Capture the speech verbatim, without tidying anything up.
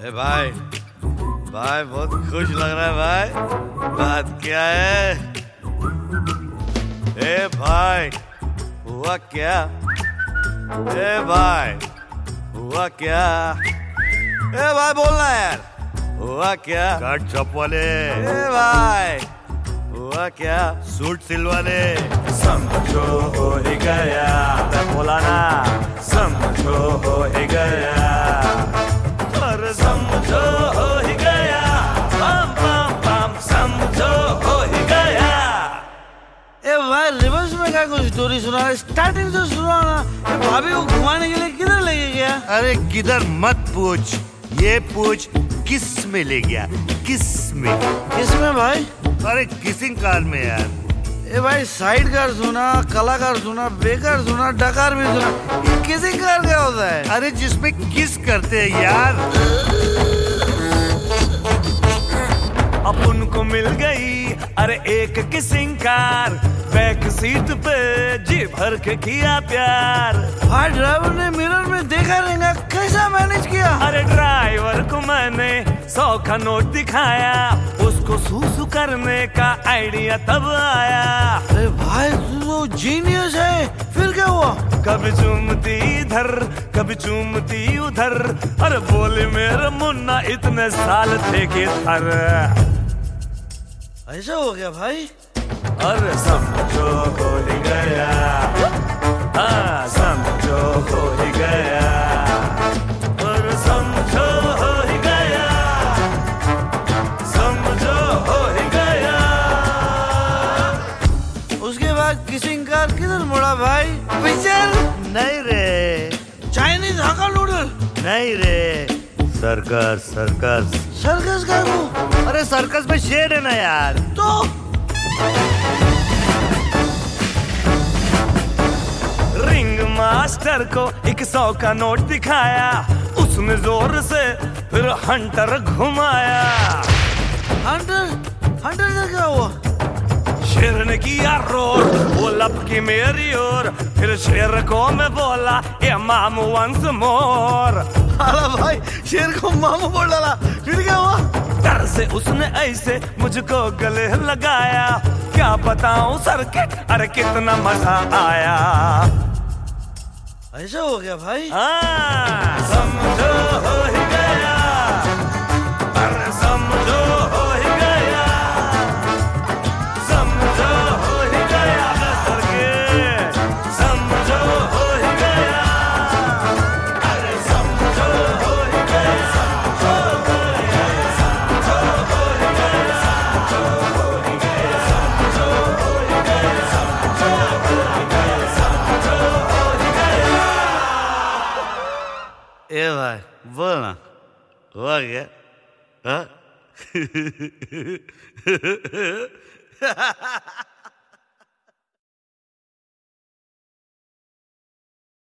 ए भाई भाई बहुत खुश लग रहा है भाई। बात क्या है? ए भाई हुआ क्या? ए भाई हुआ क्या? ए भाई बोलना यार, हुआ क्या? काट चॉप वाले। ए भाई हुआ क्या? सूट सिलवाने। समझो हो ही गया, बोला ना समझो हो ही गया, और समझो हो ही गया, बम बम बम समझो हो ही गया। ए भाई रिवर्स में क्या कुछ स्टोरी सुना है? स्टार्टिंग से सुना ना। ए भाभी को घुमाने के लिए किधर लेके गया? अरे किधर मत पूछ, ये पूछ किस में ले गया। किस में? किस में भाई? अरे किसिंग कार में यार। ए भाई साइड कार सुना, कलाकार सुना, बेकार सुना, डकार भी सुना, ये किसिंग कार क्या होता है? अरे जिसमें किस करते हैं यार। अब उनको मिल गई अरे एक किसिंग कार, बैक सीट पे जी भर के किया प्यार। भाई ड्राइवर ने मिरर में देखा रहेगा, कैसा मैनेज किया? अरे ड्राइवर को मैंने सौ का नोट दिखाया, उसको सूसू करने का आइडिया तब आया। अरे भाई तू तो जीनियस है। फिर क्या हुआ? कभी चूमती इधर कभी चूमती उधर, अरे बोले मेरे मुन्ना इतने साल थे कि थर। ऐसा हो गया भाई? अरे समझो हो ही गया, हाँ समझो हो ही गया, और समझो हो ही गया, समझो हो ही गया। उसके बाद किसिंग कार किधर मुड़ा भाई? पिक्चर? नहीं रे, चाइनीज हक्का नूडल? नहीं रे, सर्कस सर्कस। सर्कस का वो? अरे सर्कस में शेर है ना यार। तो रिंग मास्टर को एक सौ का नोट दिखाया, उसने जोर से फिर हंटर घुमाया। हंटर हंटर से क्या हुआ? शेर ने किया रोर, वो लपकी मेरी ओर, फिर शेर को मैं बोला ए मामू वंस मोर। अरे भाई शेर को मामू बोल डाला, फिर क्या हुआ? डर से उसने ऐसे मुझको गले लगाया, क्या बताऊं सर्किट अरे कितना मजा आया। ऐसा हो गया भाई? हाँ समझो हो ही गया, अरे समझो हो ही गया, समझो हो ही गया, सर्किट समझो हो ही गया, अरे समझो हो ही गया, समझो हो ही गया, समझो हो ही गया, समझो हो ही गया, समझो हो ही गया, समझो हो ही गया, समझो हो ही गया। ए भाई बोल ना, हुआ क्या? हाँ?